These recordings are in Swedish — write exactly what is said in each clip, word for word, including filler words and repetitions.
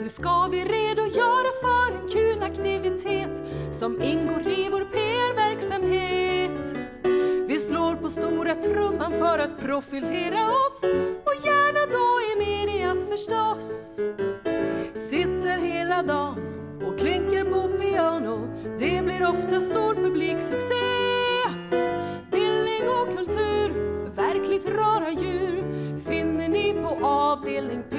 Nu ska vi redogöra för en kul aktivitet som ingår i vår P R-verksamhet. Vi slår på stora trumman för att profilera oss, och gärna då i media förstås. Sitter hela dagen och klinker på piano, det blir ofta stor publiksuccé. Bildning och kultur, verkligt rara djur, finner ni på avdelning P.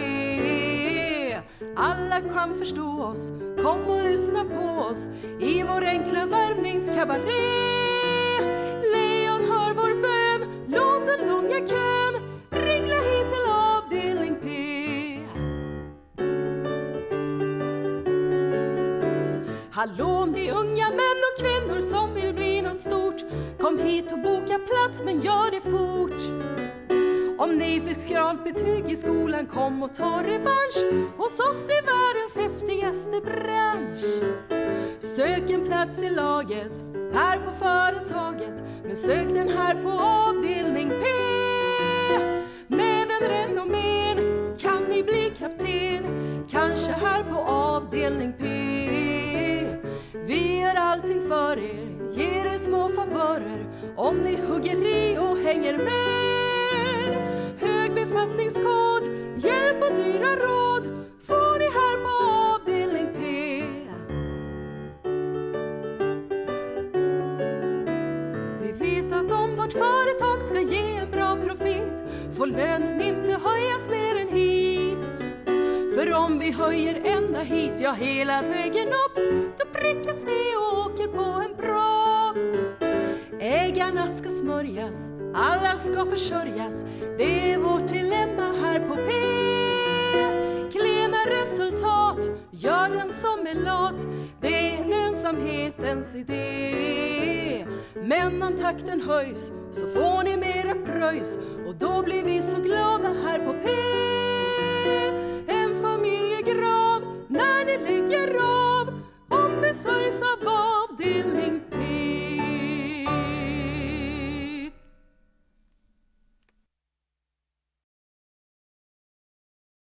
Alla kan förstå oss, kom och lyssna på oss i vår enkla värvningskabaré. Lejon hör vår bön, låt den långa kön ringla hit till avdelning P. Hallå ni unga män och kvinnor som vill bli något stort, kom hit och boka plats, men gör det fort. Om ni fick skralt betyg i skolan, kom och ta revansch hos oss i världens häftigaste bransch. Sök en plats i laget, här på företaget, men sök den här på avdelning P. Med en renommén kan ni bli kapten, kanske här på avdelning P. Vi gör allting för er, ger er små favörer om ni hugger i och hänger med. Hög befattningskod, hjälp och dyra råd får ni här på avdelning P. Vi vet att om vårt företag ska ge en bra profit, får lönen inte höjas mer än hit. För om vi höjer ända hit, ja hela vägen upp, då prickas vi och åker på en propp. Ägarna ska smörjas, alla ska försörjas, det är vårt dilemma här på P. Klena resultat, gör den som är lat, det är lönsamhetens idé. Men om takten höjs så får ni mera pröjs, och då blir vi så glada här på P. En familjegrav när ni lägger av, ombesörjs av avdelning P.